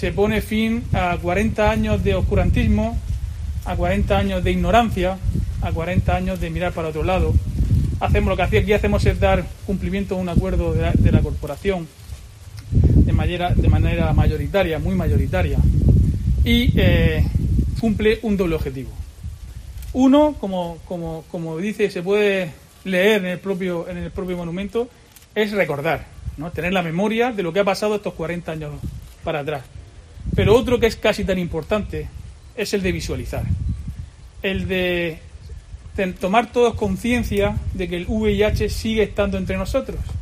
Se pone fin a 40 años de oscurantismo, a 40 años de ignorancia, a 40 años de mirar para otro lado. Hacemos lo que aquí hacemos es dar cumplimiento a un acuerdo de la corporación de manera mayoritaria, muy mayoritaria, y cumple un doble objetivo. Uno, como dice, se puede leer en el propio monumento, es recordar, ¿no? Tener la memoria de lo que ha pasado estos 40 años para atrás. Pero otro que es casi tan importante es el de visualizar, el de tomar todos conciencia de que el VIH sigue estando entre nosotros.